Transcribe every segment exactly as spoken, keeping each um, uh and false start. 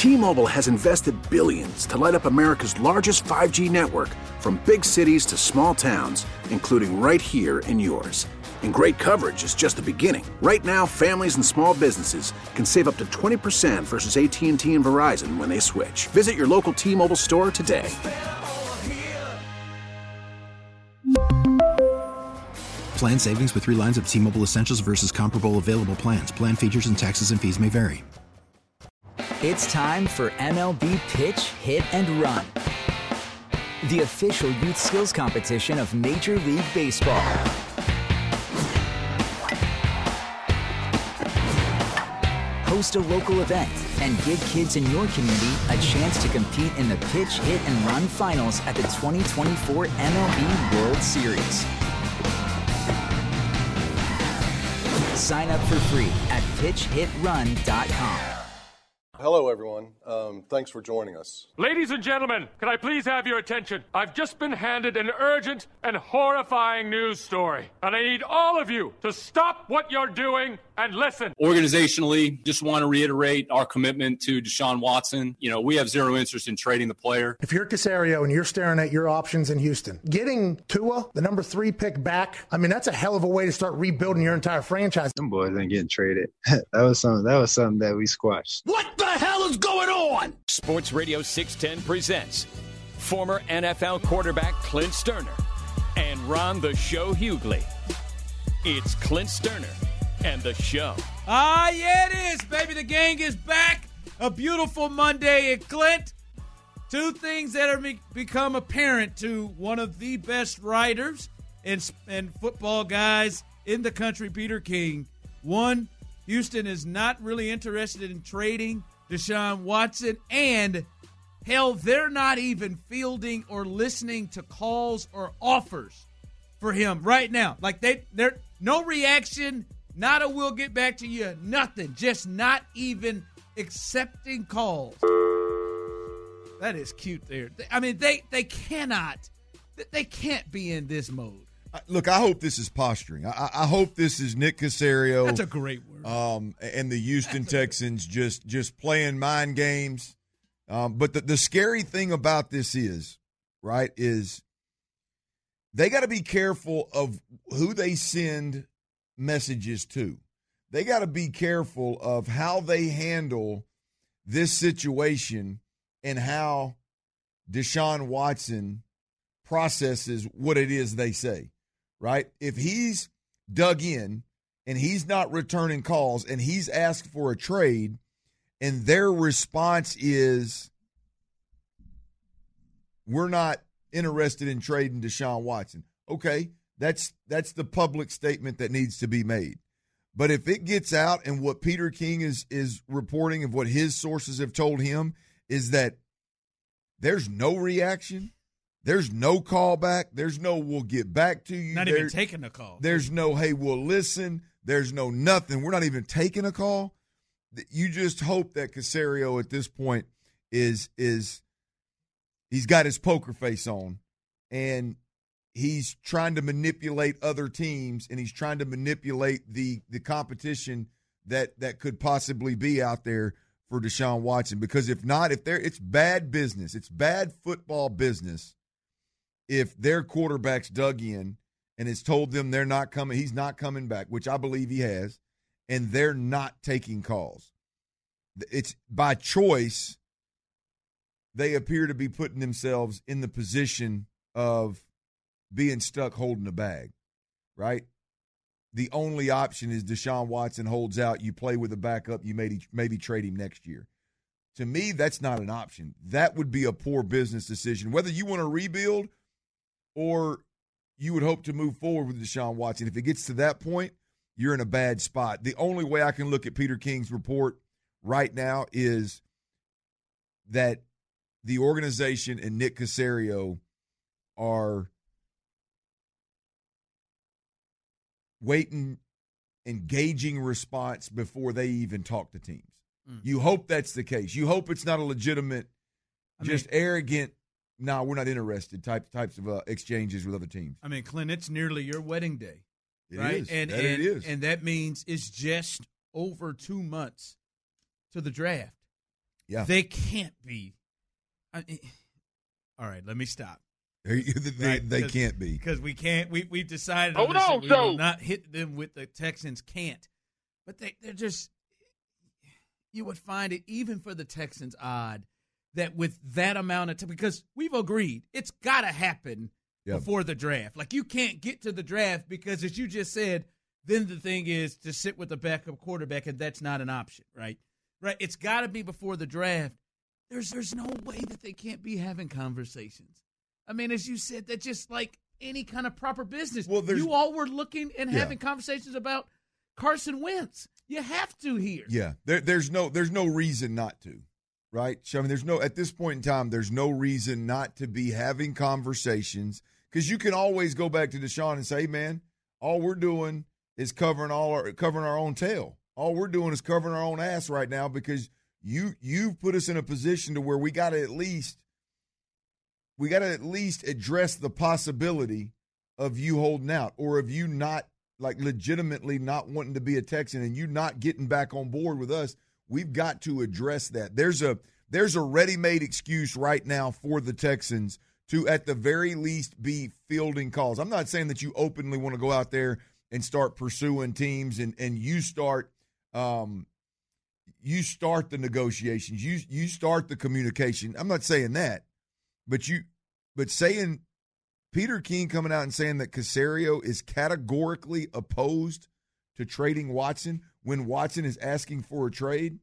T-Mobile has invested billions to light up America's largest five G network, from big cities to small towns, including right here in yours. And great coverage is just the beginning. Right now, families and small businesses can save up to twenty percent versus A T and T and Verizon when they switch. Visit your local T-Mobile store today. Plan savings with three lines of T-Mobile Essentials versus comparable available plans. Plan features and taxes and fees may vary. It's time for M L B Pitch, Hit, and Run, the official youth skills competition of Major League Baseball. Host a local event and give kids in your community a chance to compete in the Pitch, Hit, and Run finals at the twenty twenty-four M L B World Series. Sign up for free at pitch hit run dot com. Hello, everyone. Um, thanks for joining us. Ladies and gentlemen, can I please have your attention? I've just been handed an urgent and horrifying news story, and I need all of you to stop what you're doing and listen. Organizationally, just want to reiterate our commitment to Deshaun Watson. You know, we have zero interest in trading the player. If you're Caserio and you're staring at your options in Houston, getting Tua, the number three pick, back, I mean, that's a hell of a way to start rebuilding your entire franchise. Them boys ain't getting traded. that was something. That was something that we squashed. What the hell is going on? Sports Radio six ten presents former N F L quarterback Clint Sterner and Ron the Show Hughley. It's Clint Sterner and the Show. Ah, yeah, it is, baby. The gang is back. A beautiful Monday at Clint. Two things that have become apparent to one of the best writers and, and football guys in the country, Peter King. One, Houston is not really interested in trading Deshaun Watson, and hell, they're not even fielding or listening to calls or offers for him right now. Like, they, they're no reaction, not a we'll get back to you, nothing. Just not even accepting calls. That is cute there. I mean, they, they cannot, they can't be in this mode. Look, I hope this is posturing. I, I hope this is Nick Caserio. That's a great word. Um, and the Houston Texans just just playing mind games. Um, but the, the scary thing about this is, right, is they got to be careful of who they send messages to. They got to be careful of how they handle this situation and how Deshaun Watson processes what it is they say. Right? If he's dug in and he's not returning calls and he's asked for a trade and their response is, we're not interested in trading Deshaun Watson. Okay, that's that's the public statement that needs to be made. But if it gets out and what Peter King is is reporting of what his sources have told him is that there's no reaction, there's no callback. There's no we'll get back to you. Not there, even taking a call. There's no, hey, we'll listen. There's no nothing. We're not even taking a call. You just hope that Caserio at this point is is he's got his poker face on and he's trying to manipulate other teams and he's trying to manipulate the the competition that that could possibly be out there for Deshaun Watson. Because if not, if they're it's bad business. It's bad football business. If their quarterback's dug in and has told them they're not coming, he's not coming back, which I believe he has, and they're not taking calls. It's by choice. They appear to be putting themselves in the position of being stuck holding a bag, right? The only option is Deshaun Watson holds out, you play with a backup, you maybe, maybe trade him next year. To me, that's not an option. That would be a poor business decision. Whether you want to rebuild or you would hope to move forward with Deshaun Watson. If it gets to that point, you're in a bad spot. The only way I can look at Peter King's report right now is that the organization and Nick Caserio are waiting, engaging response before they even talk to teams. Mm. You hope that's the case. You hope it's not a legitimate, I just mean, arrogant, no, nah, we're not interested type, types of uh, exchanges with other teams. I mean, Clint, it's nearly your wedding day. It right? is. And, that and, it is. And that means it's just over two months to the draft. Yeah. They can't be. I mean, all right, let me stop. They, they, right? they can't be. Because we can't. We, we've decided Hold on, on, we so. will not hit them with the Texans can't. But they, they're just – you would find it, even for the Texans, odd that with that amount of time – because we've agreed it's got to happen yep. before the draft. Like, you can't get to the draft because, as you just said, then the thing is to sit with the backup quarterback, and that's not an option, right? Right? It's got to be before the draft. There's there's no way that they can't be having conversations. I mean, as you said, that's just like any kind of proper business. Well, you all were looking and yeah. having conversations about Carson Wentz. You have to here. Yeah, there, there's no there's no reason not to, right? I mean, there's no at this point in time, there's no reason not to be having conversations because you can always go back to Deshaun and say, hey, man, all we're doing is covering all our covering our own tail. All we're doing is covering our own ass right now because you you've put us in a position to where we got to at least. We got to at least address the possibility of you holding out or of you not, like, legitimately not wanting to be a Texan and you not getting back on board with us. We've got to address that. There's a there's a ready-made excuse right now for the Texans to, at the very least, be fielding calls. I'm not saying that you openly want to go out there and start pursuing teams and, and you start um, you start the negotiations. You you start the communication. I'm not saying that. But you, but saying Peter King coming out and saying that Caserio is categorically opposed to trading Watson when Watson is asking for a trade,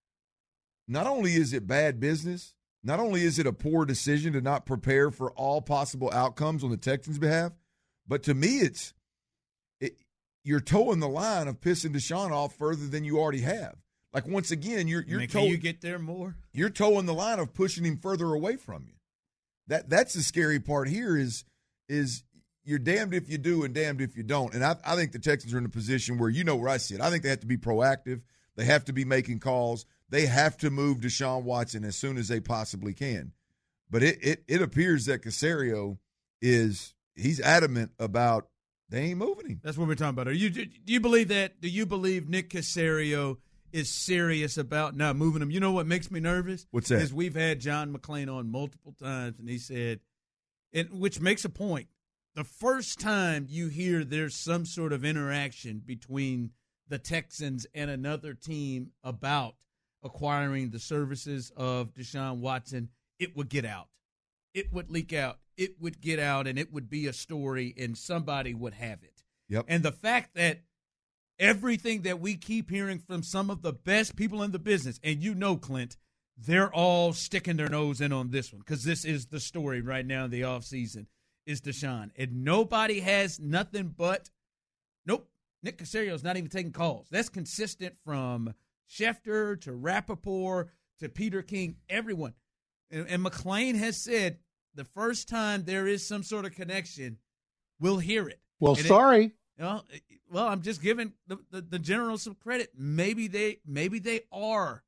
not only is it bad business, not only is it a poor decision to not prepare for all possible outcomes on the Texans' behalf, but to me it's it, you're towing the line of pissing Deshaun off further than you already have. Like, once again, you're you're Can tow- you get there more? You're towing the line of pushing him further away from you. That that's the scary part here is is you're damned if you do and damned if you don't. And I, I think the Texans are in a position where, you know where I see it. I think they have to be proactive. They have to be making calls. They have to move Deshaun Watson as soon as they possibly can. But it it, it appears that Caserio is he's adamant about they ain't moving him. That's what we're talking about. Are you do you believe that? Do you believe Nick Caserio is serious about not moving him? You know what makes me nervous? What's that? Is we've had John McClain on multiple times, and he said, and which makes a point. The first time you hear there's some sort of interaction between the Texans and another team about acquiring the services of Deshaun Watson, it would get out. It would leak out. It would get out, and it would be a story, and somebody would have it. Yep. And the fact that everything that we keep hearing from some of the best people in the business, and you know, Clint, they're all sticking their nose in on this one because this is the story right now in the offseason is Deshaun. And nobody has nothing but, nope, Nick Caserio's not even taking calls. That's consistent from Schefter to Rappaport to Peter King, everyone. And, and McClain has said the first time there is some sort of connection, we'll hear it. Well, and sorry. It, Well, well, I'm just giving the, the, the general some credit. Maybe they maybe they are.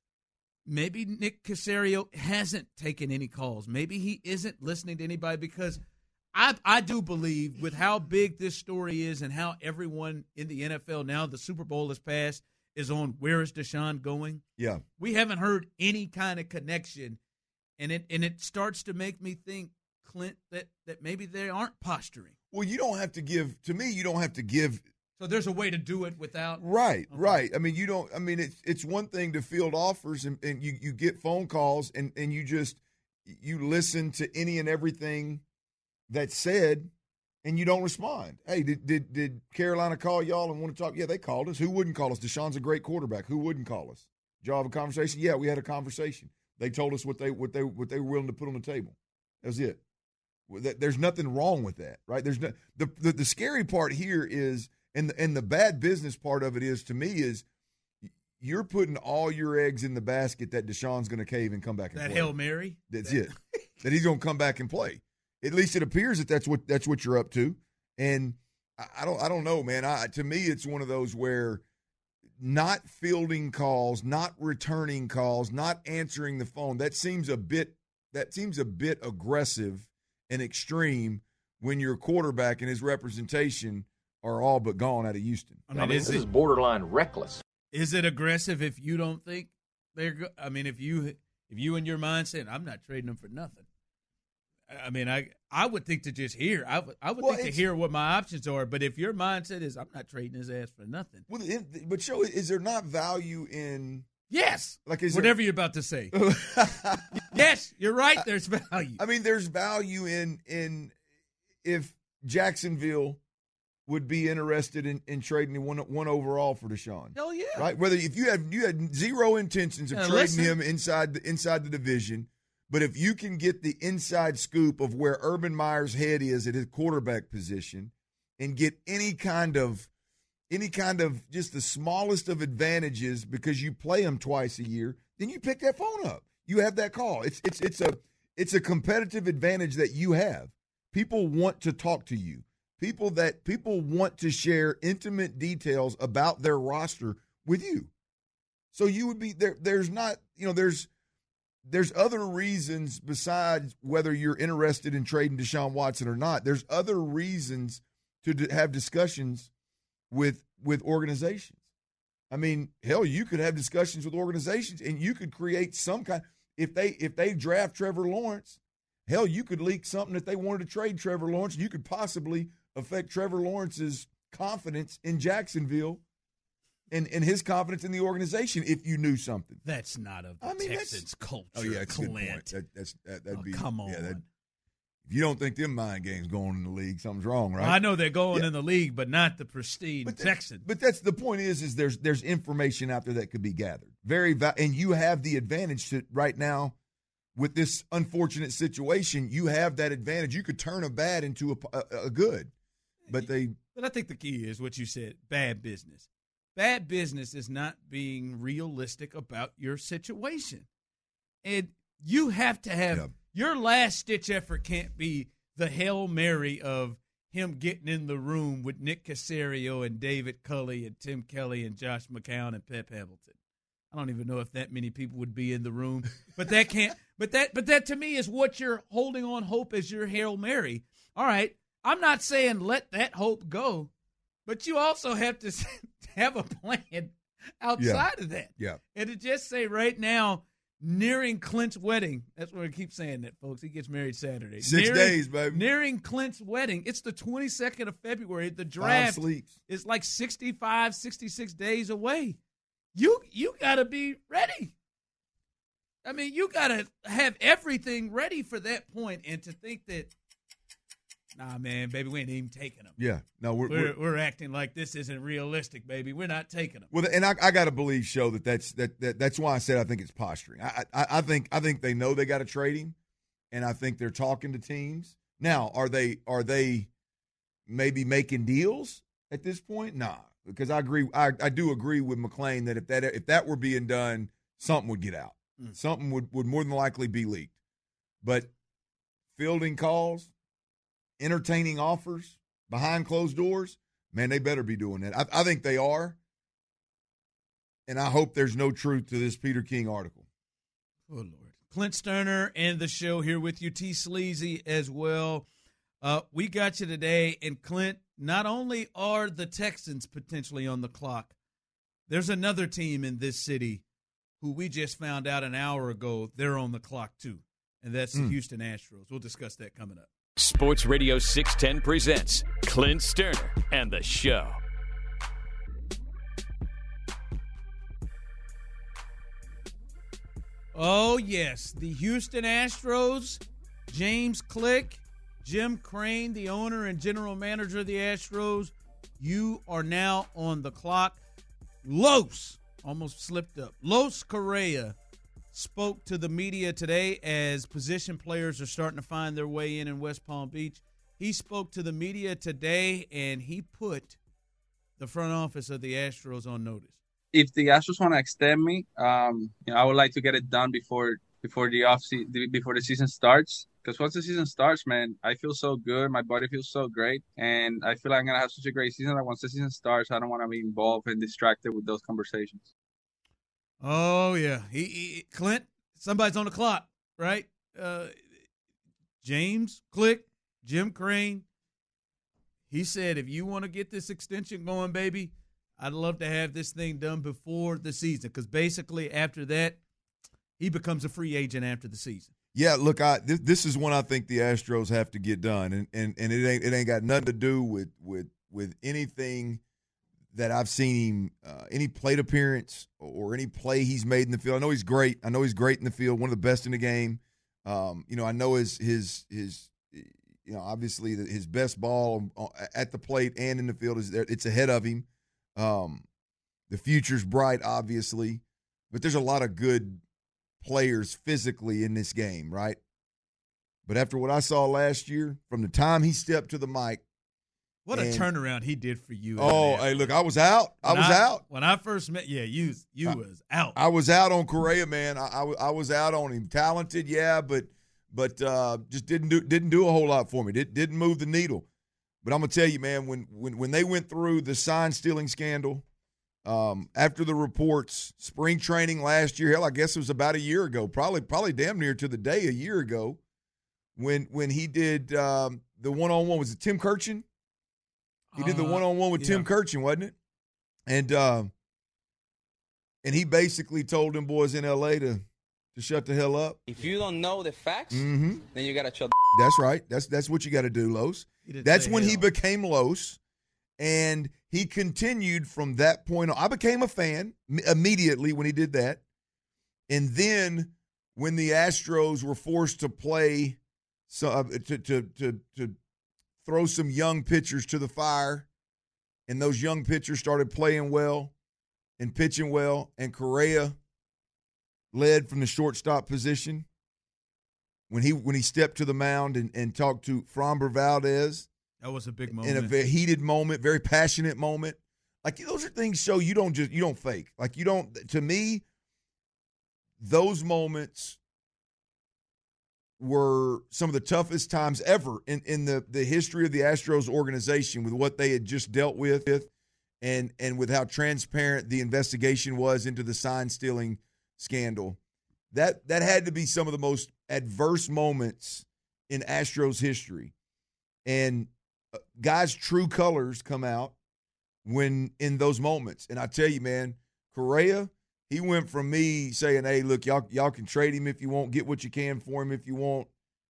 Maybe Nick Caserio hasn't taken any calls. Maybe he isn't listening to anybody because I I do believe with how big this story is and how everyone in the N F L now, the Super Bowl has passed, is on where is Deshaun going? Yeah. We haven't heard any kind of connection, and it and it starts to make me think, Clint, that, that maybe they aren't posturing. Well, you don't have to give – to me, you don't have to give – So there's a way to do it without – Right, okay. right. I mean, you don't – I mean, it's it's one thing to field offers and, and you, you get phone calls and, and you just – you listen to any and everything that's said and you don't respond. Hey, did, did did Carolina call y'all and want to talk? Yeah, they called us. Who wouldn't call us? Deshaun's a great quarterback. Who wouldn't call us? Did y'all have a conversation? Yeah, we had a conversation. They told us what they what they what they were willing to put on the table. That was it. There's nothing wrong with that, right? There's no the, the the scary part here is, and the, and the bad business part of it is, to me, is you're putting all your eggs in the basket that Deshaun's going to cave and come back and that play. Hail Mary. That's that. it. That he's going to come back and play. At least it appears that that's what that's what you're up to. And I, I don't I don't know, man. I, to me, it's one of those where not fielding calls, not returning calls, not answering the phone. That seems a bit that seems a bit aggressive and extreme when your quarterback and his representation are all but gone out of Houston. I mean, I mean is this it, is borderline reckless. Is it aggressive if you don't think they're. Go- I mean, if you if you in your mind saying I'm not trading them for nothing, I mean, I I would think to just hear. I would I would Well, think to hear what my options are. But if your mindset is I'm not trading his ass for nothing, Well, it, but show is there not value in? yes, Like is whatever there, you're about to say. Yes, you're right. There's value. I mean, there's value in in if Jacksonville would be interested in, in trading one one overall for Deshaun. Hell yeah. Right? Whether if you had you had zero intentions of Yeah, trading listen. him inside the inside the division, but if you can get the inside scoop of where Urban Meyer's head is at his quarterback position and get any kind of any kind of just the smallest of advantages because you play him twice a year, then you pick that phone up. You have that call. It's it's it's a it's a competitive advantage that you have. People want to talk to you. People that people want to share intimate details about their roster with you. So you would be there. There's not, you know, there's there's other reasons besides whether you're interested in trading Deshaun Watson or not. There's other reasons to d- have discussions with with organizations. I mean, hell, you could have discussions with organizations, and you could create some kind. If they if they draft Trevor Lawrence, hell, you could leak something that they wanted to trade Trevor Lawrence. You could possibly affect Trevor Lawrence's confidence in Jacksonville and, and his confidence in the organization if you knew something. That's not of the I mean, Texans culture. Oh, yeah, that's a good Clint. point. That, that's, that, that'd Oh, be, come on. Yeah, that, if you don't think them mind games going in the league, something's wrong, right? Well, I know they're going Yeah. in the league, but not the pristine But that- Texans. But that's the point is, is there's there's information out there that could be gathered. Very va- and you have the advantage to right now with this unfortunate situation. You have that advantage. You could turn a bad into a, a, a good. But they But I think the key is what you said, bad business. Bad business is not being realistic about your situation. And you have to have Yeah. your last-ditch effort can't be the Hail Mary of him getting in the room with Nick Caserio and David Culley and Tim Kelly and Josh McCown and Pep Hamilton. I don't even know if that many people would be in the room, but that can't. But that, but that to me is what you're holding on hope as your Hail Mary. All right, I'm not saying let that hope go, but you also have to have a plan outside Yeah. of that. Yeah. And to just say right now, nearing Clint's wedding. That's why I keep saying that, folks. He gets married Saturday. Six nearing, days, baby. Nearing Clint's wedding. It's the twenty-second of February. The Five draft sleeps. is like sixty-five, sixty-six days away. You you got to be ready. I mean, you got to have everything ready for that point, and to think that, nah, man, baby, we ain't even taking them. Yeah. No, we're, We're, we're we're acting like this isn't realistic, baby. We're not taking them. well, and I, I got to believe, show that that's that, that that's why I said I think it's posturing. I, I I think I think they know they got to trade him, and I think they're talking to teams. Now, are they are they maybe making deals at this point? Nah, because I agree. I, I do agree with McClain that if that if that were being done, something would get out. Mm. Something would, would more than likely be leaked. But fielding calls, entertaining offers behind closed doors, man, they better be doing that. I, I think they are. And I hope there's no truth to this Peter King article. Oh, Lord. Clint Sterner and the show here with you, T. Sleazy as well. Uh, we got you today. And, Clint, not only are the Texans potentially on the clock, there's another team in this city who we just found out an hour ago they're on the clock too, and that's the Mm. Houston Astros. We'll discuss that coming up. Sports Radio six ten presents Clint Sterner and the show. Oh, yes, the Houston Astros, James Click, Jim Crane, the owner and general manager of the Astros, you are now on the clock. Los, almost slipped up, Los Correa spoke to the media today as position players are starting to find their way in in West Palm Beach. He spoke to the media today, and he put the front office of the Astros on notice. If the Astros want to extend me, um, you know, I would like to get it done before before the off se- before the season starts. Because once the season starts, man, I feel so good. My body feels so great, and I feel like I'm gonna have such a great season. That once the season starts, I don't want to be involved and distracted with those conversations. Oh yeah, he, he Clint. Somebody's on the clock, right? Uh, James Click, Jim Crane. He said, if you want to get this extension going, baby, I'd love to have this thing done before the season, because basically after that, he becomes a free agent after the season. Yeah, look, I this, this is one I think the Astros have to get done, and and, and it ain't it ain't got nothing to do with with with anything that I've seen him, uh, any plate appearance or any play he's made in the field. I know he's great. I know he's great in the field, one of the best in the game. Um, you know, I know his his his you know obviously his best ball at the plate and in the field is there. It's ahead of him. Um, the future's bright, obviously, but there's a lot of good players physically in this game, right? But after what I saw last year, from the time he stepped to the mic, what and, a turnaround he did for you. Oh, hey, look, I was out. When I was I, out. When I first met, yeah, you you I, was out. I was out on Correa, man. I, I, I was out on him. Talented, yeah, but but uh, just didn't do didn't do a whole lot for me. Did, didn't move the needle. But I'm gonna tell you, man, when when when they went through the sign stealing scandal, um, after the reports, spring training last year, hell, I guess it was about a year ago, probably probably damn near to the day a year ago, when when he did um, the one on one. Was it Tim Kirchin? He did the one-on-one with uh, yeah. Tim Kirchin, wasn't it? And uh, and he basically told them boys in L A to to shut the hell up. If you don't know the facts, mm-hmm. then you got to shut That's right. That's that's what you got to do, Los. That's when hell. he became Los, and he continued from that point on. I became a fan immediately when he did that. And then when the Astros were forced to play so, uh, to to to to throw some young pitchers to the fire, and those young pitchers started playing well and pitching well, and Correa led from the shortstop position. When he when he stepped to the mound and, and talked to Framber Valdez. That was a big moment. In a very heated moment, very passionate moment. Like, those are things show you don't just, you don't fake. Like, you don't, to me, those moments were some of the toughest times ever in, in the, the history of the Astros organization, with what they had just dealt with and, and with how transparent the investigation was into the sign stealing scandal. That that had to be some of the most adverse moments in Astros history. And guys' true colors come out when in those moments. And I tell you, man, Correa, he went from me saying, hey, look, y'all y'all can trade him if you want, get what you can for him if you want,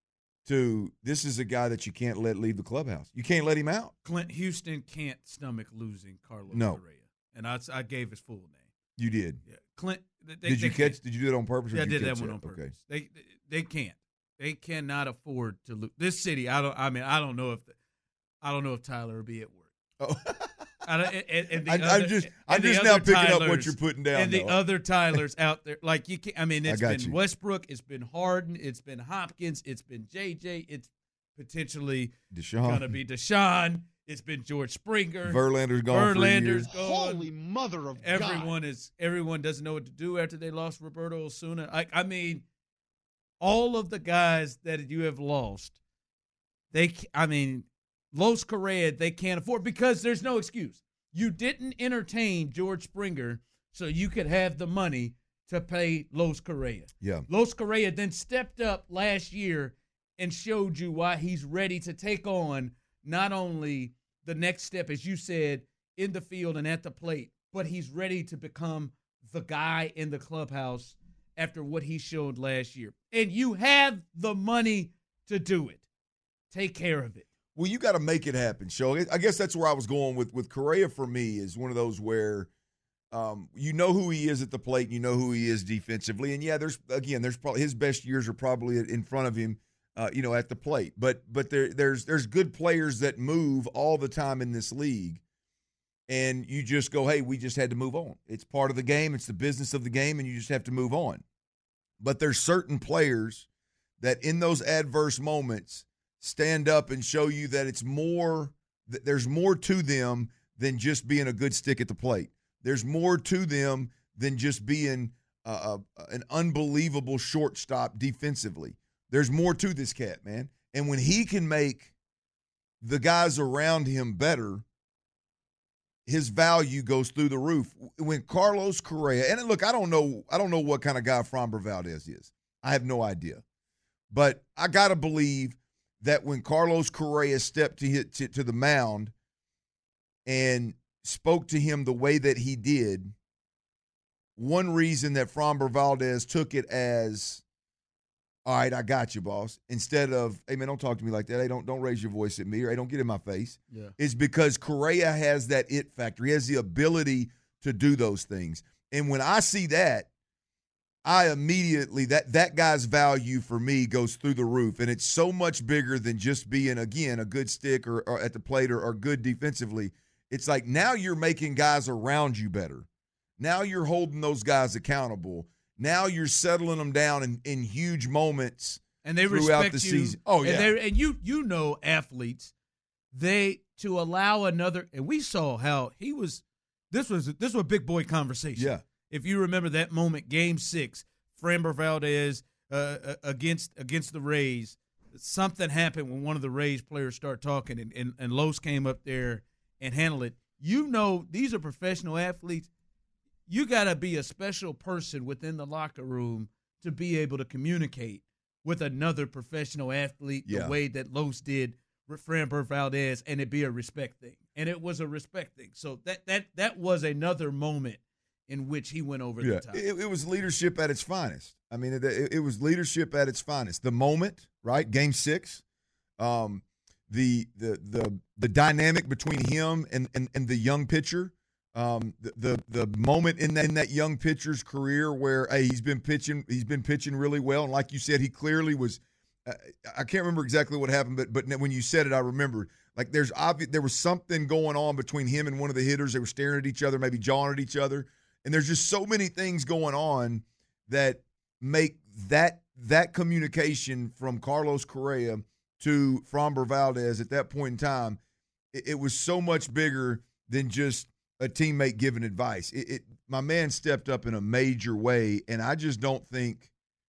to this is a guy that you can't let leave the clubhouse. You can't let him out. Clint, Houston can't stomach losing Carlos no. Correa. And I, I gave his full name. You did. Yeah, Clint. They, did you they catch? can't. Did you do it on purpose? Or Yeah, I did, did you that one that? on purpose. Okay. They, they they can't. They cannot afford to lose this city. I don't. I mean, I don't know if the, I don't know if Tyler will be at work. Oh. I, and, and the I, other, I'm just I'm just now picking Tylers, up what you're putting down. And the though. other Tylers out there, like you can't. I mean, it's I been you. Westbrook, it's been Harden, it's been Hopkins, it's been J J, it's potentially Deshaun. gonna be Deshaun. It's been George Springer. Verlander's gone. Verlander's for gone. Holy mother of everyone God. is everyone doesn't know what to do after they lost Roberto Osuna. I, I mean, all of the guys that you have lost, they. I mean, Los Correa, they can't afford, because there's no excuse. You didn't entertain George Springer so you could have the money to pay Los Correa. Yeah. Los Correa then stepped up last year and showed you why he's ready to take on not only the next step, as you said, in the field and at the plate, but he's ready to become the guy in the clubhouse after what he showed last year. And you have the money to do it. Take care of it. Well, you got to make it happen, Show. I guess that's where I was going with, with Correa. For me, is one of those where um, you know who he is at the plate, and you know who he is defensively. And, yeah, there's again, there's probably his best years are probably in front of him. Uh, you know, at the plate, but but there there's there's good players that move all the time in this league, and you just go, hey, we just had to move on. It's part of the game. It's the business of the game, and you just have to move on. But there's certain players that in those adverse moments stand up and show you that it's more. That there's more to them than just being a good stick at the plate. There's more to them than just being uh, an unbelievable shortstop defensively. There's more to this cat, man. And when he can make the guys around him better, his value goes through the roof. When Carlos Correa, and look, I don't know, I don't know what kind of guy Framber Valdez is. I have no idea. But I got to believe that when Carlos Correa stepped to, hit, to, to the mound and spoke to him the way that he did, one reason that Framber Valdez took it as, all right, I got you, boss, instead of, hey, man, don't talk to me like that. Hey, don't, don't raise your voice at me, or hey, don't get in my face, yeah. is because Correa has that it factor. He has the ability to do those things. And when I see that, I immediately, that that guy's value for me goes through the roof. And it's so much bigger than just being, again, a good stick or, or at the plate or, or good defensively. It's like now you're making guys around you better. Now you're holding those guys accountable. Now you're settling them down in, in huge moments and they throughout respect the you. season. Oh, yeah. And, and you you know athletes, they, to allow another, and we saw how he was, this was, this was a big boy conversation. Yeah. If you remember that moment, game six, Framber Valdez uh, against against the Rays, something happened when one of the Rays players started talking, and, and, and Los came up there and handled it. You know, these are professional athletes. You got to be a special person within the locker room to be able to communicate with another professional athlete yeah. the way that Los did with Framber Valdez, and it be a respect thing. And it was a respect thing. So that that that was another moment in which he went over yeah. the top. It, it was leadership at its finest. I mean, it, it was leadership at its finest. The moment, right? Game six, um, the the the the dynamic between him and and, and the young pitcher. Um, the, the the moment in that in that young pitcher's career where hey he's been pitching he's been pitching really well, and like you said, he clearly was. Uh, I can't remember exactly what happened, but but when you said it, I remember. Like there's obvious there was something going on between him and one of the hitters. They were staring at each other, maybe jawing at each other, and there's just so many things going on that make that that communication from Carlos Correa to Framber Valdez at that point in time, it, it was so much bigger than just a teammate giving advice. It, it my man stepped up in a major way, and I just don't think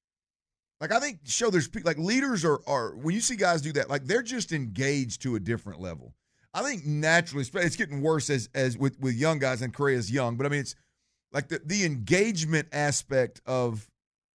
like I think show there's like leaders are are when you see guys do that, like they're just engaged to a different level. I think naturally it's getting worse as as with, with young guys, and Correa's young, but I mean it's like the, the engagement aspect of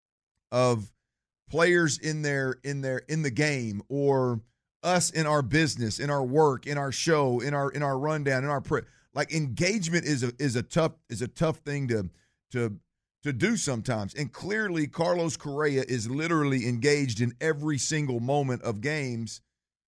of players in their in their in the game, or us in our business, in our work, in our show, in our in our rundown, in our pre- like engagement is a is a tough is a tough thing to to to do sometimes. And clearly Carlos Correa is literally engaged in every single moment of games,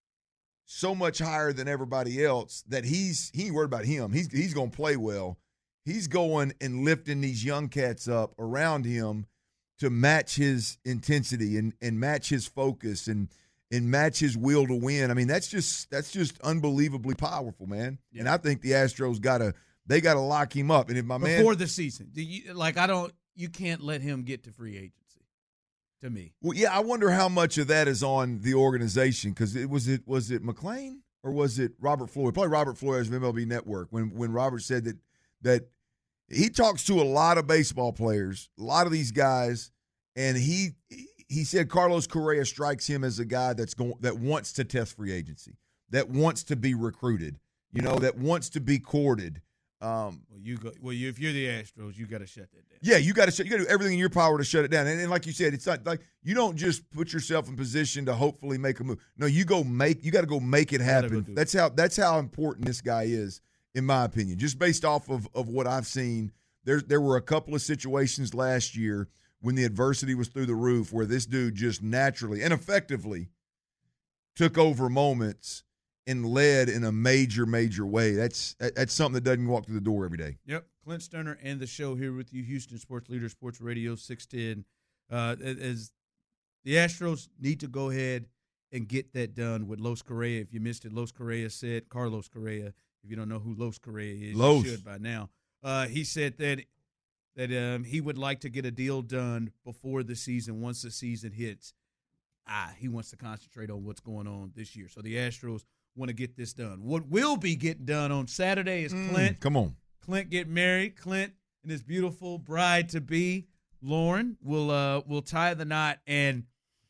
so much higher than everybody else that he's he ain't worried about him. He's he's gonna play well. He's going and lifting these young cats up around him to match his intensity and and match his focus and and match his will to win. I mean, that's just that's just unbelievably powerful, man. Yeah. And I think the Astros gotta they gotta lock him up. And if my before man before the season, do you, like I don't, you can't let him get to free agency. To me, well, yeah, I wonder how much of that is on the organization, because it was it was it McClain or was it Robert Floyd? Probably Robert Flores of M L B Network when when Robert said that that he talks to a lot of baseball players, a lot of these guys, and he. He said Carlos Correa strikes him as a guy that's going that wants to test free agency, that wants to be recruited, you know, that wants to be courted. Um, well, you go. Well, you, if you're the Astros, you got to shut that down. Yeah, you got to you got to do everything in your power to shut it down. And, and like you said, it's not like you don't just put yourself in position to hopefully make a move. No, you go make. You got to go make it happen. That's how that's how important this guy is, in my opinion. Just based off of of what I've seen, there there were a couple of situations last year when the adversity was through the roof, where this dude just naturally and effectively took over moments and led in a major, major way. That's that's something that doesn't walk through the door every day. Yep. Clint Sterner and the show here with you, Houston Sports Leader, Sports Radio six ten. Uh, as the Astros need to go ahead and get that done with Los Correa. If you missed it, Los Correa said, Carlos Correa, if you don't know who Los Correa is, Los. you should by now. Uh, he said that that um, he would like to get a deal done before the season. Once the season hits, ah, he wants to concentrate on what's going on this year. So the Astros want to get this done. What will be getting done on Saturday is Clint. Mm, come on. Clint get married. Clint and his beautiful bride-to-be, Lauren, will uh, will tie the knot. And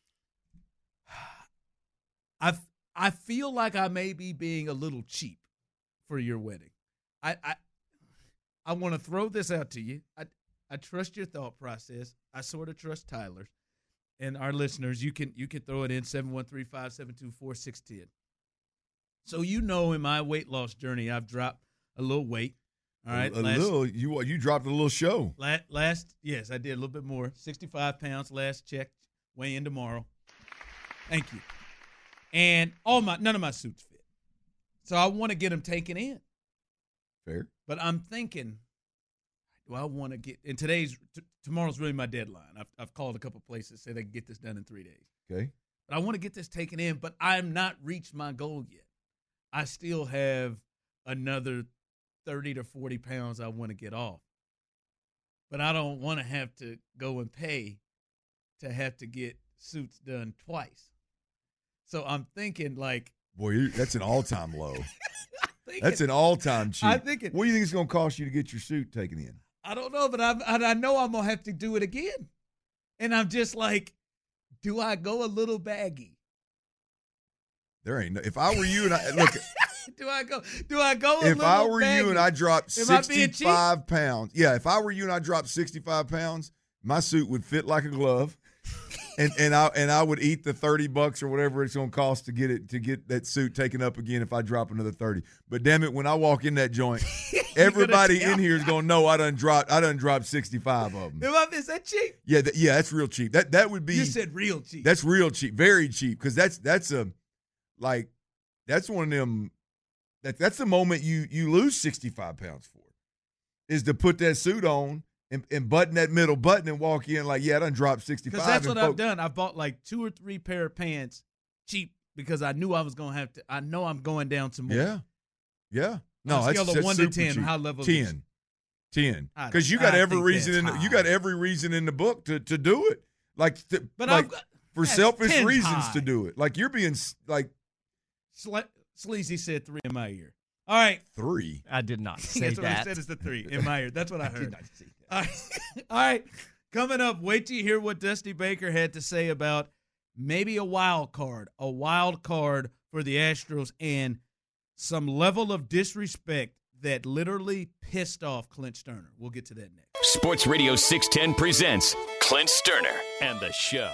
I I feel like I may be being a little cheap for your wedding. I I, I want to throw this out to you. I I trust your thought process. I sort of trust Tyler's and our listeners. You can you can throw it in seven one three, five seven two, four six one zero. So you know, in my weight loss journey, I've dropped a little weight. All right, a, a last, little. You you dropped a little show. Last, last, yes, I did a little bit more. sixty-five pounds last check. Weigh in tomorrow. Thank you. And all my none of my suits fit, so I want to get them taken in. Fair. But I'm thinking, do I want to get? And today's t- tomorrow's really my deadline. I've I've called a couple places, say they can get this done in three days. Okay. But I want to get this taken in, but I'm not reached my goal yet. I still have another thirty to forty pounds I want to get off. But I don't want to have to go and pay to have to get suits done twice. So I'm thinking like. Boy, you're, that's an all-time low. thinking, that's an all-time cheap. I'm thinking. What do you think it's going to cost you to get your suit taken in? I don't know, but I I know I'm going to have to do it again. And I'm just like, do I go a little baggy? There ain't no. If I were you and I look. do I go? Do I go? A if little I were baggy? you and I dropped Am sixty-five I pounds, yeah. If I were you and I dropped sixty-five pounds, my suit would fit like a glove, and and I and I would eat the thirty bucks or whatever it's going to cost to get it to get that suit taken up again. If I drop another thirty, but damn it, when I walk in that joint, everybody in here is going to know I done dropped. I done dropped sixty-five of them. Am I, is that cheap? Yeah, that, yeah, that's real cheap. That that would be. You said real cheap. That's real cheap, very cheap, because that's that's a like that's one of them. That that's the moment you you lose sixty-five pounds for, is to put that suit on and, and button that middle button and walk in like, yeah, I done dropped sixty-five. Because that's what folk- I've done. I bought like two or three pair of pants cheap because I knew I was going to have to. I know I'm going down some more. Yeah, yeah. No, on a that's scale of one to ten. How level? Ten, ten. Because you got I every think reason in the, you got every reason in the book to to do it. Like, to, but like got, for selfish reasons high. to do it. Like you're being like. Sle- Sleazy said three in my ear. All right. Three. I did not say That's that. what I said is the three in my ear. That's what I heard. I did not say that. All right. All right. Coming up, wait till you hear what Dusty Baker had to say about maybe a wild card, a wild card for the Astros, and some level of disrespect that literally pissed off Clint Sterner. We'll get to that next. Sports Radio six ten presents Clint Sterner and the Show.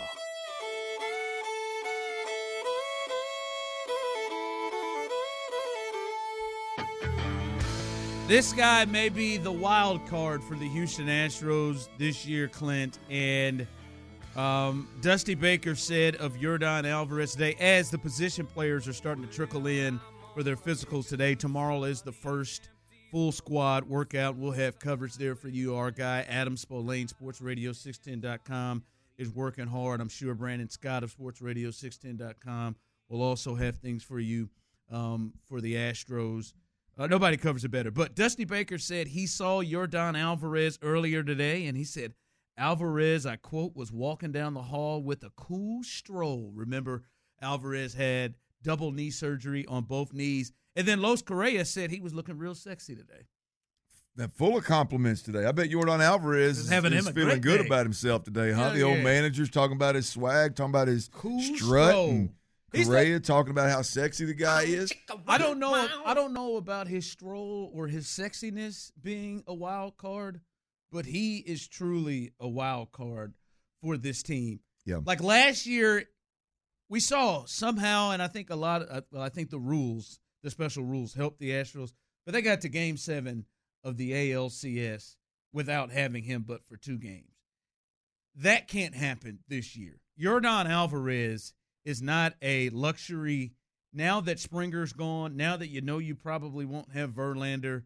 This guy may be the wild card for the Houston Astros this year, Clint. And um, Dusty Baker said of Yordan Alvarez today, as the position players are starting to trickle in for their physicals today, tomorrow is the first full squad workout. We'll have coverage there for you. Our guy, Adam Spolane, Sports Radio six ten dot com, is working hard. I'm sure Brandon Scott of Sports Radio six ten dot com will also have things for you um, for the Astros. Uh, nobody covers it better. But Dusty Baker said he saw Yordan Alvarez earlier today, and he said Alvarez, I quote, was walking down the hall with a cool stroll. Remember, Alvarez had double knee surgery on both knees. And then Los Correa said he was looking real sexy today. That full of compliments today. I bet Yordan Alvarez is, having is him a feeling great good day. about himself today, huh? Hell the old yeah. manager's talking about his swag, talking about his Cool strut, stroll. and He's Correa talking about how sexy the guy is. I don't know. I don't know about his stroll or his sexiness being a wild card, but he is truly a wild card for this team. Yeah. Like last year, we saw somehow, and I think a lot. Of, well, I think the rules, the special rules, helped the Astros, but they got to Game Seven of the A L C S without having him, but for two games. That can't happen this year. Yordan Alvarez is not a luxury. Now that Springer's gone, now that you know you probably won't have Verlander,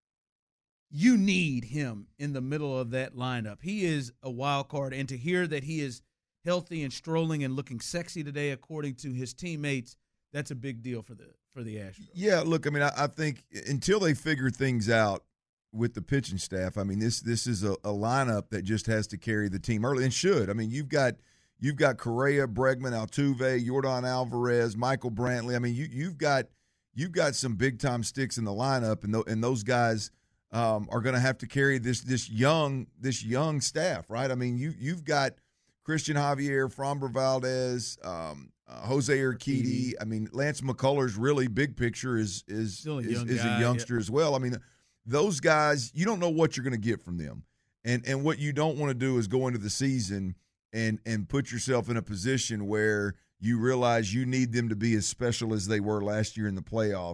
you need him in the middle of that lineup. He is a wild card, and to hear that he is healthy and strolling and looking sexy today, according to his teammates, that's a big deal for the for the Astros. Yeah, look, I mean, I, I think until they figure things out with the pitching staff, I mean, this this is a, a lineup that just has to carry the team early and should. I mean, you've got – You've got Correa, Bregman, Altuve, Yordan Alvarez, Michael Brantley. I mean, you, you've got you've got some big time sticks in the lineup, and th- and those guys um, are going to have to carry this this young this young staff, right? I mean, you you've got Christian Javier, Framber Valdez, um, uh, Jose Urquidy. I mean, Lance McCullers really big picture is is Still a is, young is guy, a youngster yeah. as well. I mean, those guys, you don't know what you're going to get from them, and and what you don't want to do is go into the season and and put yourself in a position where you realize you need them to be as special as they were last year in the playoffs,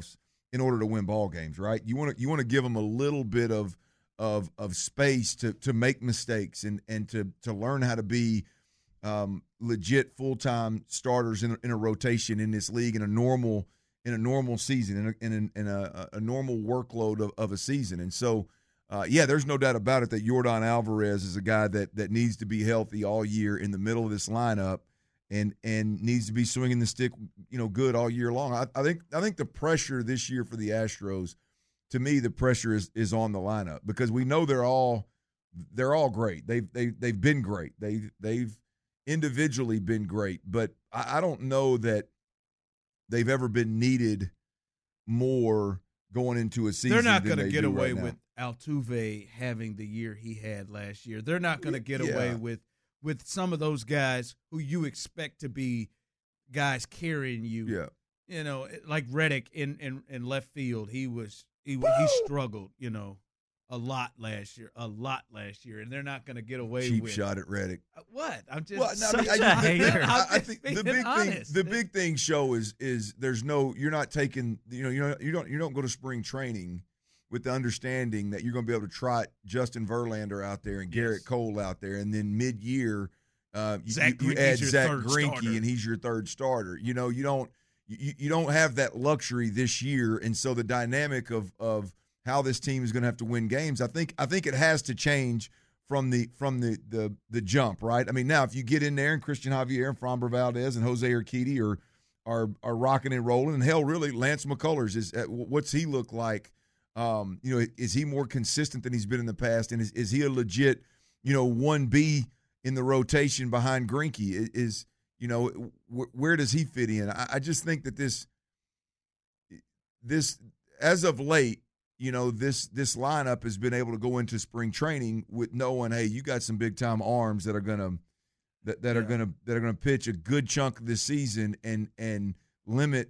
in order to win ball games, right? You want to you want to give them a little bit of of of space to to make mistakes and and to to learn how to be um, legit full-time starters in a, in a rotation in this league in a normal in a normal season in a in a, in a, a normal workload of, of a season. And so uh, yeah, there's no doubt about it that Yordan Alvarez is a guy that that needs to be healthy all year in the middle of this lineup and and needs to be swinging the stick, you know, good all year long. I, I think I think the pressure this year for the Astros, to me, the pressure is is on the lineup because we know they're all they're all great. They've they they've been great. They they've individually been great, but I, I don't know that they've ever been needed more going into a season. They're not going to get away right with Altuve having the year he had last year. They're not going to get yeah. away with with some of those guys who you expect to be guys carrying you. Yeah. You know, like Reddick in, in, in left field, he was he he struggled, you know, a lot last year, a lot last year, and they're not going to get away Cheap with shot at Reddick. Uh, what? I'm just well, no, such I, mean, I, a hater. I, I think the big honest. thing, the big thing, show is is there's no you're not taking you know you know you don't you don't go to spring training with the understanding that you're going to be able to trot Justin Verlander out there and Garrett yes. Cole out there, and then mid year uh, you, you, you add Zach Greinke and he's your third starter. You know you don't you, you don't have that luxury this year, and so the dynamic of of how this team is going to have to win games, I think I think it has to change from the from the the the jump, right? I mean, now if you get in there and Christian Javier and Framber Valdez and Jose Urquidy are are are rocking and rolling, and hell, really, Lance McCullers is what's he look like? Um, you know, is he more consistent than he's been in the past, and is is he a legit, you know, one B in the rotation behind Greinke? Is, is you know wh- where does he fit in? I, I just think that this this as of late. You know, this this lineup has been able to go into spring training with knowing, hey, you got some big time arms that are gonna that, that yeah. are gonna that are gonna pitch a good chunk of this season and and limit,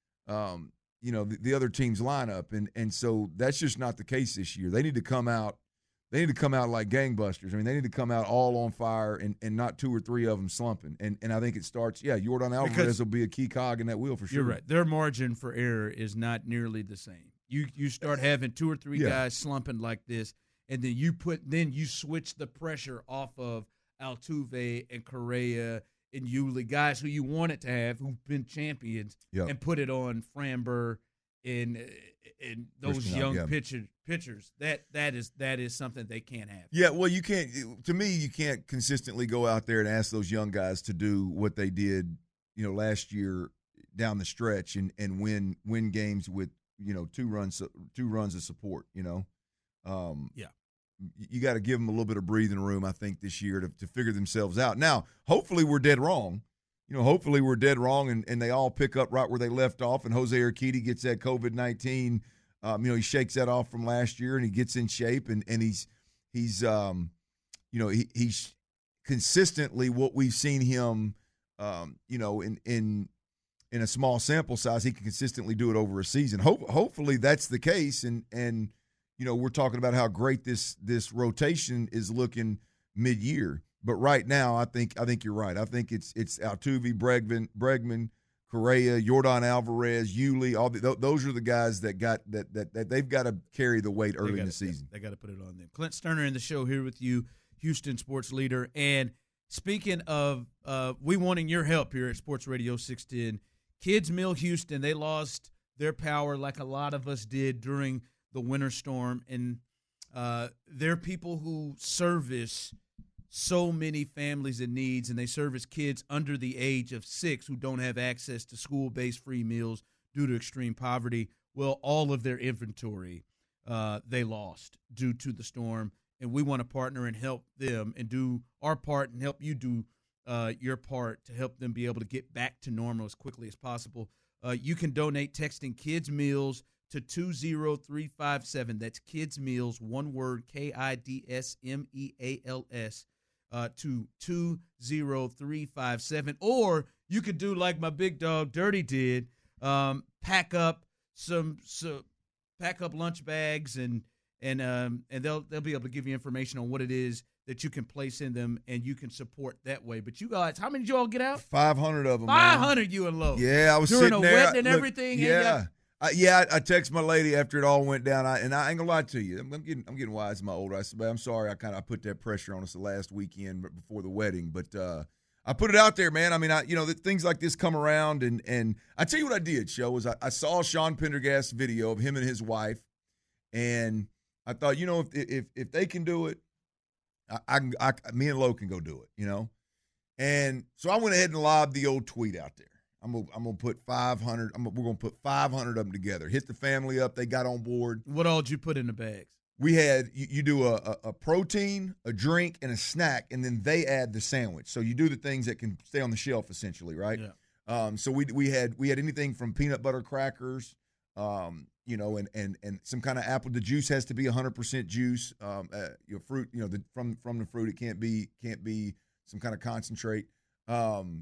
um, you know, the, the other team's lineup, and and so that's just not the case this year. They need to come out, they need to come out like gangbusters. I mean, they need to come out all on fire and, and not two or three of them slumping. And and I think it starts, yeah, Yordan Alvarez because will be a key cog in that wheel for sure. You're right. Their margin for error is not nearly the same. You you start having two or three yeah. guys slumping like this, and then you put then you switch the pressure off of Altuve and Correa and Yuli, guys who you wanted to have who've been champions, yep. and put it on Framber and and those Christian young yeah. pitcher, pitchers. That that is that is something they can't have. Yeah, well, you can't. To me, you can't consistently go out there and ask those young guys to do what they did, you know, last year down the stretch and and win win games with. You know, two runs, two runs of support. You know, um, yeah, you got to give them a little bit of breathing room, I think, this year to to figure themselves out. Now, hopefully, we're dead wrong. You know, hopefully, we're dead wrong, and, and they all pick up right where they left off. And Jose Urquidy gets that COVID nineteen. Um, you know, he shakes that off from last year, and he gets in shape, and and he's he's um, you know, he, he's consistently what we've seen him, um, you know, in in. in a small sample size, he can consistently do it over a season. Hope, hopefully that's the case. And, and, you know, we're talking about how great this, this rotation is looking mid-year. But right now, I think, I think you're right. I think it's, it's Altuve, Bregman, Bregman, Correa, Yordan Alvarez, Yuli, all the, th- those are the guys that got that, that, that they've got to carry the weight early gotta, in the season. They got to put it on them. Clint Sterner in the show here with you, Houston sports leader. And speaking of, uh, we wanting your help here at Sports Radio six ten, Kids Mill Houston, they lost their power like a lot of us did during the winter storm, and uh, they're people who service so many families in needs, and they service kids under the age of six who don't have access to school-based free meals due to extreme poverty. Well, all of their inventory uh, they lost due to the storm, and we want to partner and help them and do our part and help you do Uh, your part to help them be able to get back to normal as quickly as possible. Uh, you can donate texting Kids Meals to two zero three five seven. That's Kids Meals, one word, K I D S M E A L S, uh, to two zero three five seven. Or you could do like my big dog Dirty did, um, pack up some, so pack up lunch bags and and um, and they'll they'll be able to give you information on what it is that you can place in them, and you can support that way. But you guys, how many did you all get out? five hundred of them, five hundred, man. You and Lowe. Yeah, I was During sitting a there. wedding and look, everything. Yeah. And Uh, yeah, I, I texted my lady after it all went down, I, and I ain't gonna lie to you. I'm, I'm getting I'm getting wise in my older. I said, "I'm sorry, I kind of put that pressure on us the last weekend before the wedding, but uh, I put it out there, man. I mean, I you know that things like this come around, and and I tell you what I did, Show, was I, I saw Sean Pendergast's video of him and his wife, and I thought, you know, if if if they can do it, I, I, I me and Lo can go do it, you know, and so I went ahead and lobbed the old tweet out there. I'm gonna, I'm gonna put five hundred. I'm, we're gonna put five hundred of them together. Hit the family up. They got on board. What all did you put in the bags? We had you, you do a, a, a protein, a drink, and a snack, and then they add the sandwich. So you do the things that can stay on the shelf, essentially, right? Yeah. Um, so we we had we had anything from peanut butter crackers, um, you know, and and and some kind of apple. The juice has to be one hundred percent juice. Um, uh, your fruit, you know, the, from from the fruit, it can't be can't be some kind of concentrate. Um,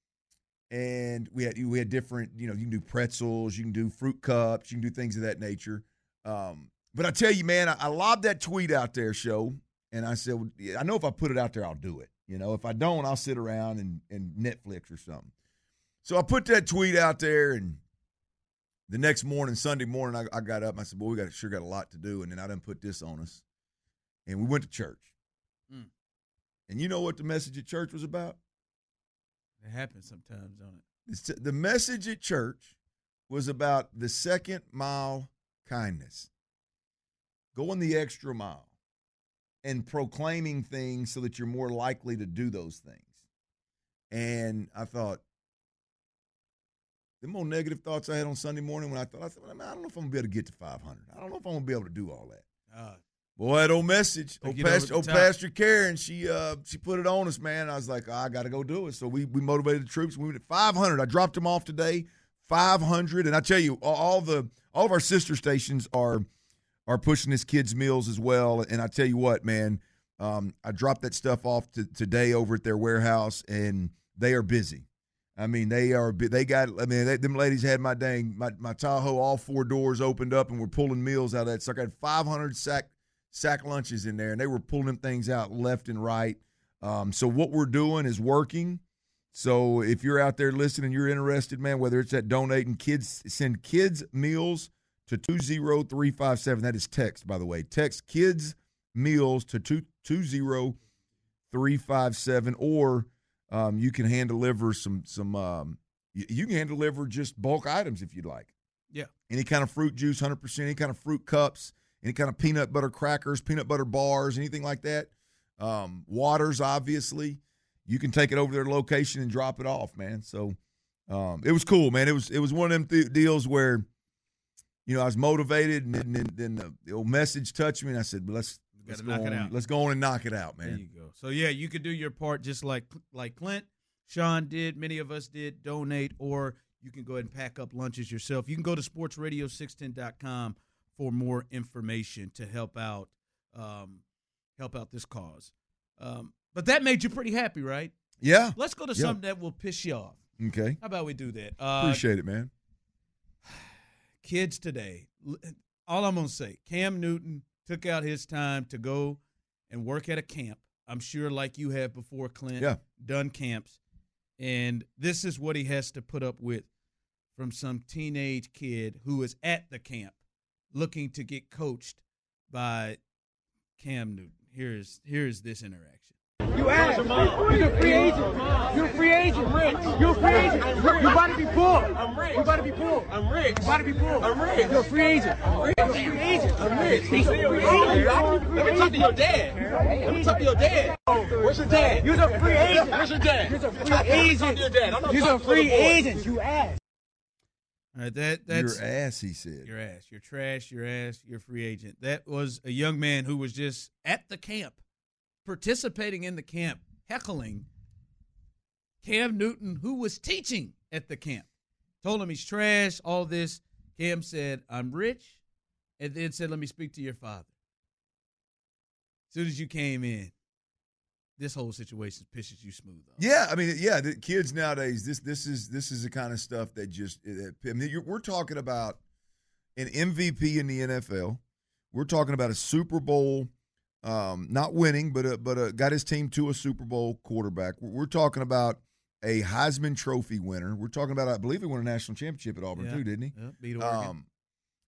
And we had we had different, you know, you can do pretzels, you can do fruit cups, you can do things of that nature. Um, but I tell you, man, I, I lobbed that tweet out there, Show, and I said, well, I know if I put it out there, I'll do it. You know, if I don't, I'll sit around and, and Netflix or something. So I put that tweet out there, and the next morning, Sunday morning, I, I got up and I said, boy, we got sure got a lot to do, and then I done put this on us. And we went to church. Mm. And you know what the message at church was about? It happens sometimes, don't it? The message at church was about the second mile kindness, going the extra mile, and proclaiming things so that you're more likely to do those things. And I thought, the more negative thoughts I had on Sunday morning when I thought, I thought, I don't know if I'm going to be able to get to five hundred. I don't know if I'm going to be able to do all that. Uh, Boy, that old message, old Pastor, old Pastor Karen, she uh, she put it on us, man. I was like, oh, I got to go do it. So we we motivated the troops. We went at five hundred. I dropped them off today, five hundred. And I tell you, all the all of our sister stations are are pushing this kids' meals as well. And I tell you what, man, um, I dropped that stuff off to, today over at their warehouse, and they are busy. I mean, they are. They got. I mean, they, them ladies had my dang my my Tahoe, all four doors opened up, and we're pulling meals out of that. So I got five hundred sack. sack lunches in there, and they were pulling them things out left and right. Um, so what we're doing is working. So if you're out there listening, you're interested, man, whether it's at donating kids, send kids meals to two zero three five seven. That is text, by the way. Text kids meals to two zero three five seven, or um, you can hand deliver some, some um, you, you can hand deliver just bulk items if you'd like. Yeah. Any kind of fruit juice, one hundred percent, any kind of fruit cups, any kind of peanut butter crackers, peanut butter bars, anything like that. Um, waters, obviously. You can take it over to their location and drop it off, man. So um, it was cool, man. It was it was one of them th- deals where, you know, I was motivated, and then, then, then the, the old message touched me, and I said, well, let's let's go, on, let's go on and knock it out, man. There you go. So, yeah, you could do your part just like like Clint, Sean did, many of us did, donate, or you can go ahead and pack up lunches yourself. You can go to sports radio six ten dot com for more information to help out um, help out this cause. Um, but that made you pretty happy, right? Yeah. Let's go to yeah. something that will piss you off. Okay. How about we do that? Uh, Appreciate it, man. Kids today, all I'm going to say, Cam Newton took out his time to go and work at a camp. I'm sure like you have before, Clint, yeah. done camps. And this is what he has to put up with from some teenage kid who is at the camp, looking to get coached by Cam Newton. Here's here's this interaction. You asked. You're a free agent. You're a free agent. I'm rich. You're a free agent. You about to be poor. I'm rich. You about to be poor. I'm rich. You about to be poor. I'm rich. You're a free agent. I'm rich. You're a free agent. I'm rich. He's a free agent. Let me talk to your dad. Let me talk to your dad. Where's your dad? You're a free agent. Where's your dad? You're a free agent. You're a free agent. You asked. All right, that that's your ass, he said. Your ass. You're trash, your ass, you're a free agent. That was a young man who was just at the camp, participating in the camp, heckling Cam Newton, who was teaching at the camp. Told him he's trash, all this. Cam said, I'm rich, and then said, let me speak to your father. As soon as you came in, this whole situation pisses you smooth off. Yeah, I mean, yeah, the kids nowadays, this this is this is the kind of stuff that just I mean, you're, we're talking about an M V P in the N F L. We're talking about a Super Bowl, um, not winning, but a, but a, got his team to a Super Bowl quarterback. We're, we're talking about a Heisman Trophy winner. We're talking about, I believe he won a national championship at Auburn yeah. too, didn't he? Yeah, beat Oregon. Um,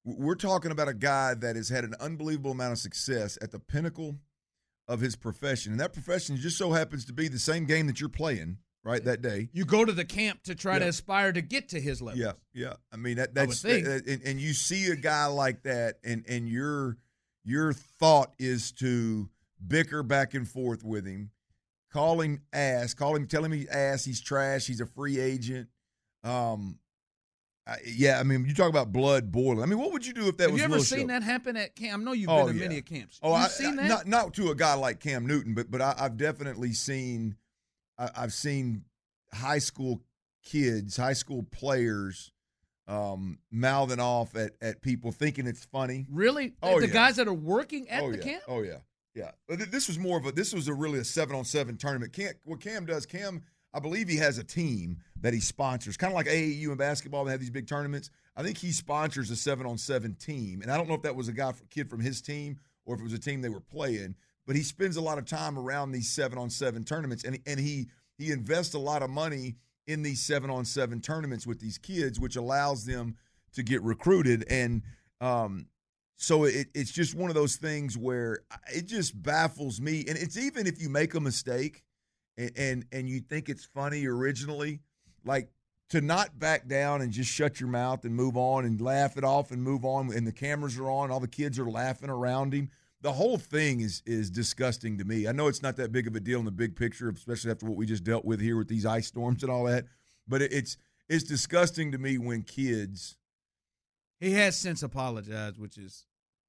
we're talking about a guy that has had an unbelievable amount of success at the pinnacle of his profession. And that profession just so happens to be the same game that you're playing, right, that day. You go to the camp to try yeah. to aspire to get to his level. Yeah, yeah. I mean, that, that's I that, and, and you see a guy like that, and, and your your thought is to bicker back and forth with him, call him ass, call him, tell him he's ass, he's trash, he's a free agent. Um, I, yeah, I mean, you talk about blood boiling. I mean, what would you do if that Have was you ever Lil seen Show? that happen at camp? I know you've Oh, been to yeah. many camps. Oh, You've I, seen I, that? Not not to a guy like Cam Newton, but but I, I've definitely seen. I, I've seen high school kids, high school players, um, mouthing off at, at people, thinking it's funny. Really? Oh, the yeah. guys that are working at oh, the yeah. camp? Oh yeah, yeah. But th- This was more of a. This was a really a seven on seven tournament. Cam, what Cam does, Cam, I believe he has a team that he sponsors, kind of like A A U in basketball. They have these big tournaments. I think he sponsors a seven on seven team, and I don't know if that was a guy, kid from his team, or if it was a team they were playing. But he spends a lot of time around these seven on seven tournaments, and and he he invests a lot of money in these seven on seven tournaments with these kids, which allows them to get recruited. And um, so it, it's just one of those things where it just baffles me. And it's even if you make a mistake and and, and you think it's funny originally, like, to not back down and just shut your mouth and move on and laugh it off and move on, and the cameras are on, all the kids are laughing around him. The whole thing is is disgusting to me. I know it's not that big of a deal in the big picture, especially after what we just dealt with here with these ice storms and all that, but it, it's it's disgusting to me when kids. He has since apologized, which is.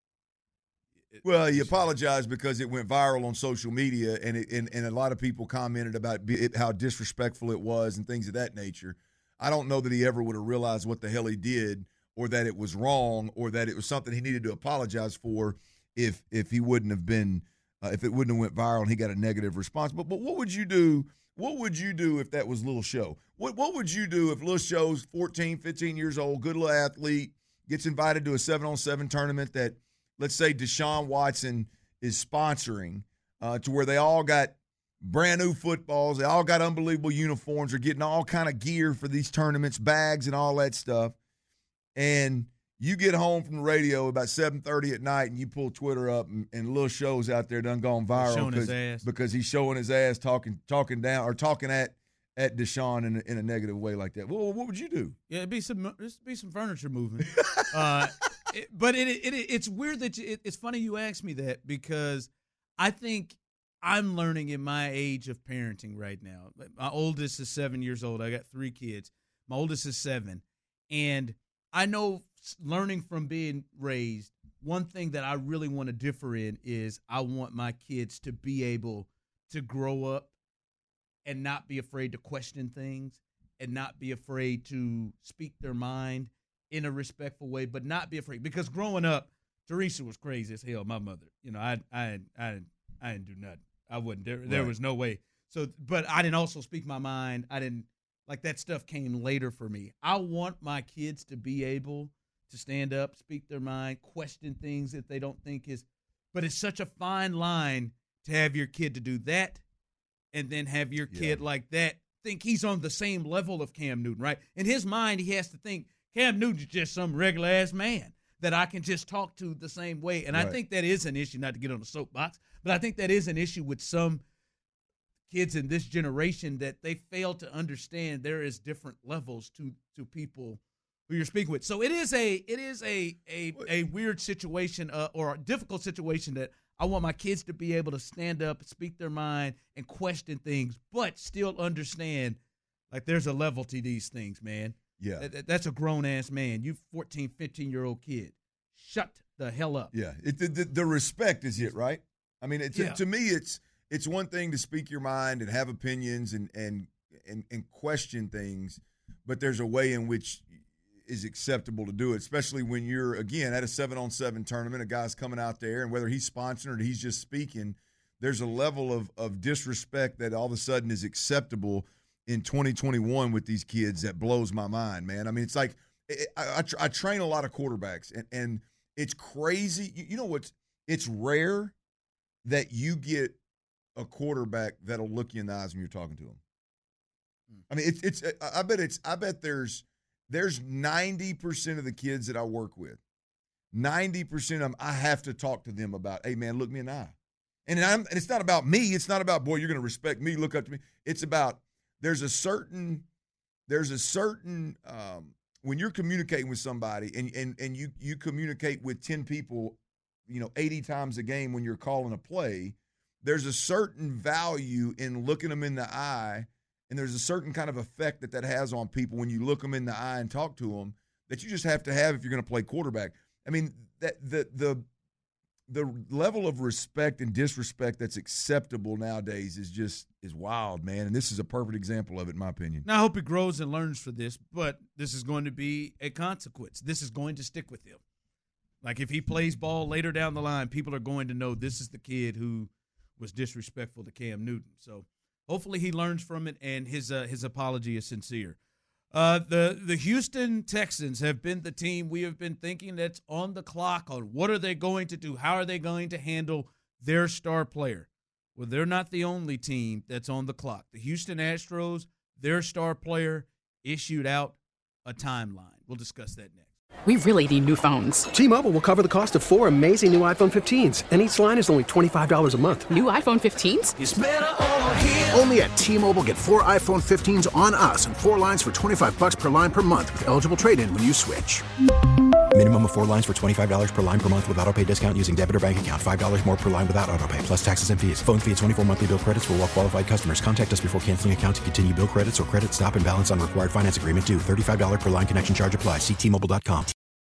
Well, he apologized because it went viral on social media, and it, and, and a lot of people commented about it, how disrespectful it was and things of that nature. I don't know that he ever would have realized what the hell he did, or that it was wrong, or that it was something he needed to apologize for if if he wouldn't have been uh, if it wouldn't have went viral and he got a negative response. But but what would you do? What would you do if that was Lil Show? What what would you do if Lil Show's fourteen, fifteen years old, good little athlete, gets invited to a seven on seven tournament that, let's say, Deshaun Watson is sponsoring, uh, to where they all got brand new footballs, they all got unbelievable uniforms, they're getting all kind of gear for these tournaments, bags and all that stuff, and you get home from the radio about seven thirty at night and you pull Twitter up and, and Lil Show's out there done gone viral showing his because, ass. because he's showing his ass, talking talking down or talking at at Deshaun in a, in a negative way like that. Well, what would you do? Yeah, it'd be some it'd be some furniture moving. uh, it, but it, it, it it's weird that you, it, it's funny you asked me that, because I think I'm learning in my age of parenting right now. My oldest is seven years old. I got three kids. My oldest is seven, and I know, learning from being raised, one thing that I really want to differ in is I want my kids to be able to grow up and not be afraid to question things and not be afraid to speak their mind in a respectful way, but not be afraid. Because growing up, Teresa was crazy as hell, my mother. You know, I I I I didn't do nothing. I wouldn't. There, there Right. was no way. So, but I didn't also speak my mind. I didn't, like, that stuff came later for me. I want my kids to be able to stand up, speak their mind, question things that they don't think is, but it's such a fine line to have your kid to do that and then have your kid Yeah. like that think he's on the same level of Cam Newton, right? In his mind, he has to think Cam Newton's just some regular-ass man that I can just talk to the same way. And Right. I think that is an issue, not to get on the soapbox, but I think that is an issue with some kids in this generation, that they fail to understand there is different levels to to people who you're speaking with. So it is a it is a a, a weird situation, uh, or a difficult situation, that I want my kids to be able to stand up, speak their mind, and question things, but still understand, like, there's a level to these things, man. Yeah. That, that's a grown-ass man. You fourteen, fifteen-year-old kid. Shut the hell up. Yeah, it, the, the the respect is it, right? I mean, it's, Yeah. to me, it's it's one thing to speak your mind and have opinions and and and and question things, but there's a way in which is acceptable to do it, especially when you're, again, at a seven-on-seven tournament, a guy's coming out there, and whether he's sponsoring or he's just speaking, there's a level of, of disrespect that all of a sudden is acceptable in twenty twenty-one with these kids that blows my mind, man. I mean, it's like I, I, I train a lot of quarterbacks, and, and it's crazy. You, you know what's – it's rare that you get a quarterback that'll look you in the eyes when you're talking to him. I mean, it's it's. I bet it's. I bet there's there's ninety percent of the kids that I work with ninety percent of them, I have to talk to them about, hey, man, look me in the eye. And, I'm, and it's not about me. It's not about, boy, you're going to respect me, look up to me. It's about there's a certain there's a certain um, when you're communicating with somebody and, and, and you, you communicate with ten people, you know, eighty times a game when you're calling a play, there's a certain value in looking them in the eye, and there's a certain kind of effect that that has on people when you look them in the eye and talk to them that you just have to have if you're going to play quarterback. I mean, that the the the level of respect and disrespect that's acceptable nowadays is just is wild, man. And this is a perfect example of it, in my opinion. Now, I hope he grows and learns for this, but this is going to be a consequence. This is going to stick with him. Like, if he plays ball later down the line, people are going to know this is the kid who was disrespectful to Cam Newton. So hopefully he learns from it, and his uh, his apology is sincere. Uh, the, the Houston Texans have been the team we have been thinking that's on the clock on what are they going to do, how are they going to handle their star player. Well, they're not the only team that's on the clock. The Houston Astros, their star player, issued out a timeline. We'll discuss that next. We really need new phones. T-Mobile will cover the cost of four amazing new iPhone fifteens, and each line is only twenty-five dollars a month. New iPhone fifteens? It's better over here. Only at T-Mobile, get four iPhone fifteens on us and four lines for twenty-five bucks per line per month with eligible trade-in when you switch. Minimum of four lines for twenty-five dollars per line per month with autopay discount using debit or bank account. five dollars more per line without autopay, plus taxes and fees. Phone fee at twenty-four monthly bill credits for well-qualified customers. Contact us before canceling account to continue bill credits or credit stop and balance on required finance agreement due. thirty-five dollars per line connection charge applies. See T Mobile dot com.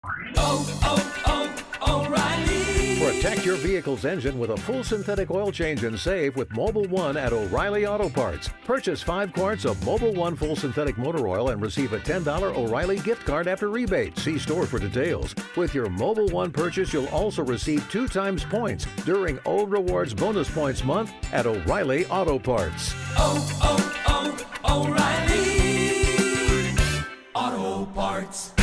Oh, oh, oh, O'Reilly. Protect your vehicle's engine with a full synthetic oil change and save with Mobil one at O'Reilly Auto Parts. Purchase five quarts of Mobil one full synthetic motor oil and receive a ten dollars O'Reilly gift card after rebate. See store for details. With your Mobil one purchase, you'll also receive two times points during O Rewards Bonus Points Month at O'Reilly Auto Parts. Oh, oh, oh, O'Reilly Auto Parts.